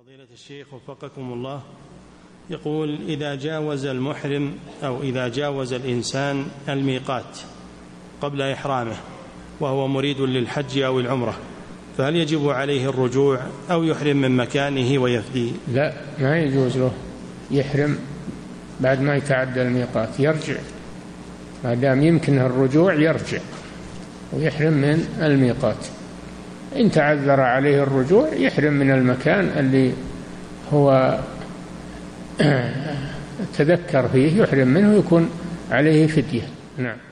فضيلة الشيخ وفقكم الله، يقول: إذا جاوز المحرم أو إذا جاوز الإنسان الميقات قبل إحرامه وهو مريد للحج أو العمرة، فهل يجب عليه الرجوع أو يحرم من مكانه ويفدي؟ لا، ما يجوز له يحرم بعد ما يتعدى الميقات، يرجع ما دام يمكنه الرجوع، يرجع ويحرم من الميقات. إن تعذر عليه الرجوع يحرم من المكان اللي هو تذكر فيه، يحرم منه، يكون عليه فدية. نعم.